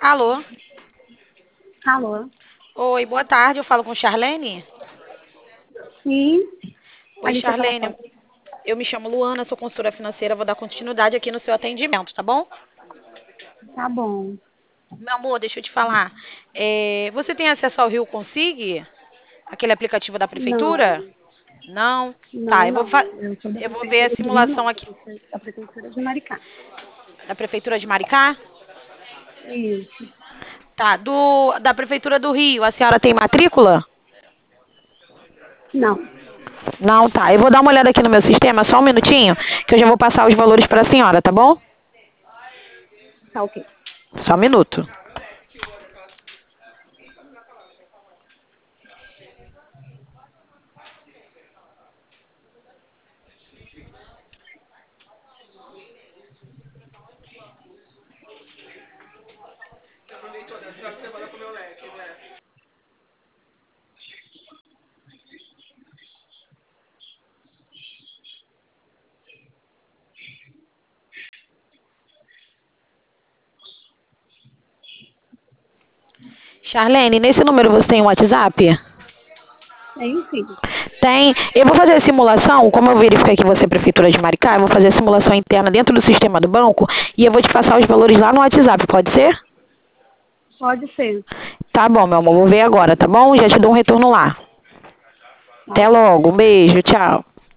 Alô? Alô? Oi, boa tarde. Eu falo com Charlene? Sim, Oi, ali você fala Charlene. fora. Eu me chamo Luana, sou consultora financeira. Vou dar continuidade aqui no seu atendimento, tá bom? Tá bom. Meu amor, deixa eu te falar. Você tem acesso ao Rio Consig? Aquele aplicativo da prefeitura? Não, Não? Tá, não, eu vou, não. fa- Eu sou da eu vou ver a Prefeitura do Rio, simulação não. aqui Eu sou da Prefeitura de Maricá. da prefeitura de Maricá. Isso. Tá, da prefeitura do Rio. A senhora tem matrícula? Não, Não, tá. Eu vou dar uma olhada aqui no meu sistema, só um minutinho, que eu já vou passar os valores para a senhora, tá bom? tá ok. Só um minuto. Charlene, nesse número você tem um WhatsApp? Tenho sim. Tem. Eu vou fazer a simulação, como eu verifiquei que você é prefeitura de Maricá, eu vou fazer a simulação interna dentro do sistema do banco e eu vou te passar os valores lá no WhatsApp, pode ser? Pode ser. Tá bom, meu amor, vou ver agora, tá bom? Já te dou um retorno lá. Tá Até ok. logo, um beijo, tchau.